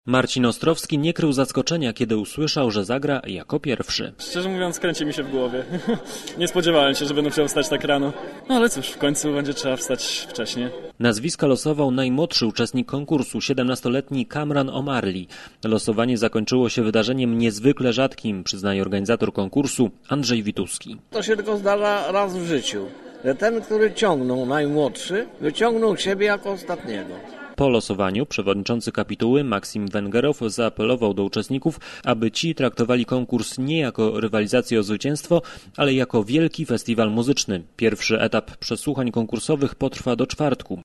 Marcin Ostrowski nie krył zaskoczenia, kiedy usłyszał, że zagra jako pierwszy. Szczerze mówiąc, kręci mi się w głowie. Nie spodziewałem się, że będę musiał wstać tak rano. No ale cóż, w końcu będzie trzeba wstać wcześniej. Nazwiska losował najmłodszy uczestnik konkursu, 17-letni Kamran Omarli. Losowanie zakończyło się wydarzeniem niezwykle rzadkim, przyznaje organizator konkursu Andrzej Wituski. To się tylko zdarza raz w życiu, że ten, który ciągnął najmłodszy, wyciągnął siebie jako ostatniego. Po losowaniu przewodniczący kapituły Maksim Węgerow zaapelował do uczestników, aby ci traktowali konkurs nie jako rywalizację o zwycięstwo, ale jako wielki festiwal muzyczny. Pierwszy etap przesłuchań konkursowych potrwa do czwartku.